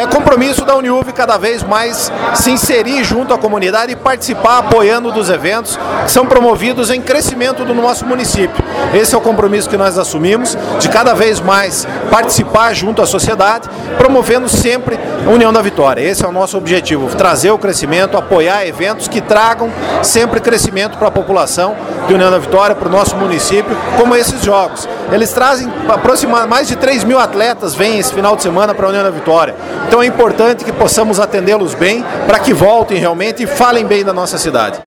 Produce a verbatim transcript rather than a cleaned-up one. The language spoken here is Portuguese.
compromisso da Uniuv cada vez mais se inserir junto à comunidade e participar apoiando dos eventos que são promovidos em crescimento do nosso município. Esse é o compromisso que nós assumimos, de cada vez mais participar junto à sociedade, promovendo sempre a União da Vitória. Esse é o nosso objetivo, trazer o crescimento, apoiar eventos que tragam sempre crescimento para a população de União da Vitória, para o nosso município, como esses jogos. Eles trazem aproximadamente mais de três mil atletas, vêm esse final de semana para a União da Vitória. Então é importante que possamos atendê-los bem, para que voltem realmente e falem bem da nossa cidade.